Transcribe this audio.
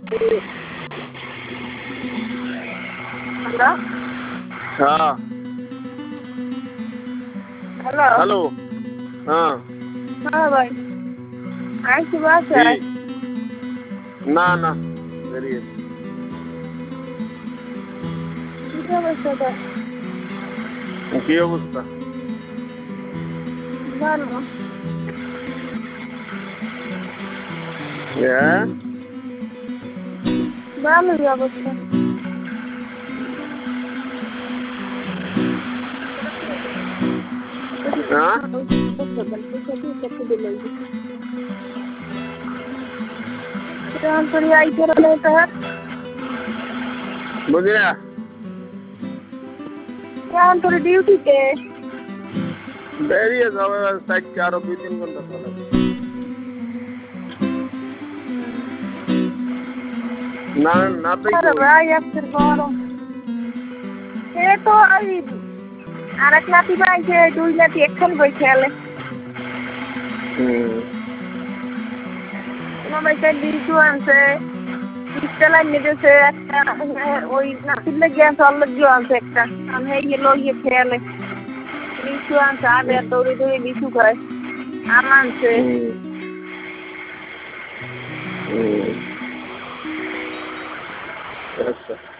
Hello হ্যাঁ hello hello হ্যাঁ হ্যাঁ ভাই আইসি কি বাসায় না না বেরিয়েছি কি অবস্থা তোর? কি অবস্থা ভালো হ্যাঁ ভালোই অবস্থা হ্যাঁ তোর আইতে রলে তোর বুঝলি না কেমন তোর ডিউটিতে বেরিয়ে যাবে সাইডকে আরো 2-3 ঘন্টা চলে না না তুই আরে ভাই আজকের গরম এ তো ওই আরেক নাতি পাইছে 2 নাতি একখান বই খেলে মোবাইলটা লিচু আনছে ইস্টেলাই নিতেছে একটা ওই নাতির লেগে চল্লিশ আনছে একটা আমি গেলো ইয়ে খেয়ালে লিচু আনছে আর দৌড়ে দৌড়ে লিচু খায় আম আনছে আচ্ছা